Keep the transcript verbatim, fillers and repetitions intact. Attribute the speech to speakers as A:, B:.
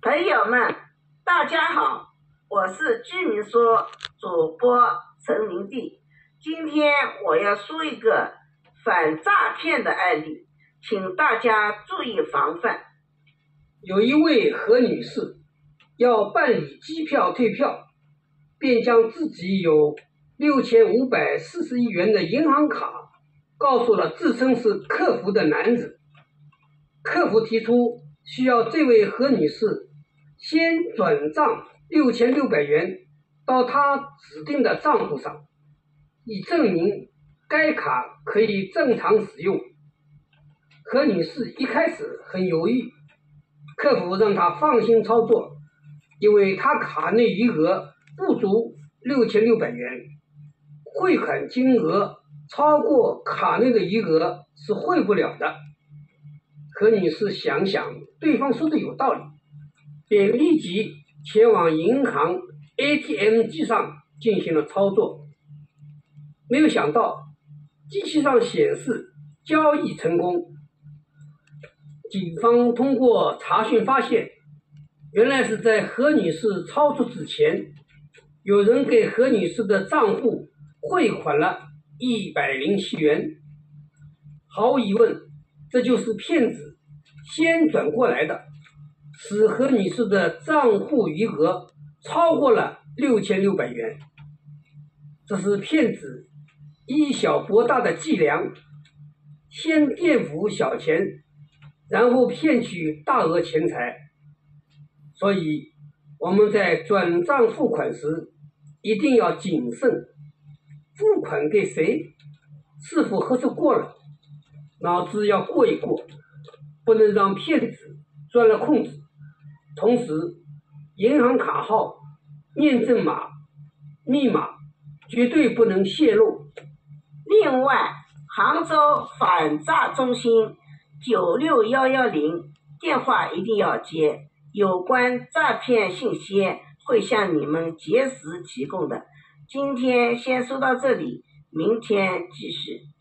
A: 朋友们，大家好，我是居民说主播陈明娣。今天我要说一个反诈骗的案例，请大家注意防范。
B: 有一位何女士要办理机票退票，便将自己有六千五百四十亿元的银行卡告诉了自称是客服的男子。客服提出需要这位何女士先转账六千六百元到她指定的账户上，以证明该卡可以正常使用。何女士一开始很犹豫，客服让她放心操作，因为她卡内余额不足六千六百元，汇款金额超过卡内的余额是汇不了的。何女士想想对方说的有道理，便立即前往银行 A T M 机上进行了操作。没有想到机器上显示交易成功。警方通过查询发现，原来是在何女士操作之前，有人给何女士的账户汇款了一百零七元。毫无疑问，这就是骗子先转过来的，使何女士的账户余额超过了六千六百元。这是骗子以小博大的伎俩，先垫付小钱，然后骗取大额钱财。所以我们在转账付款时一定要谨慎，付款给谁，是否合适过了，脑子要过一过，不能让骗子钻了空子。同时，银行卡号、验证码、密码绝对不能泄露。
A: 另外，杭州反诈中心九六一一零电话一定要接，有关诈骗信息会向你们及时提供的。今天先说到这里，明天继续。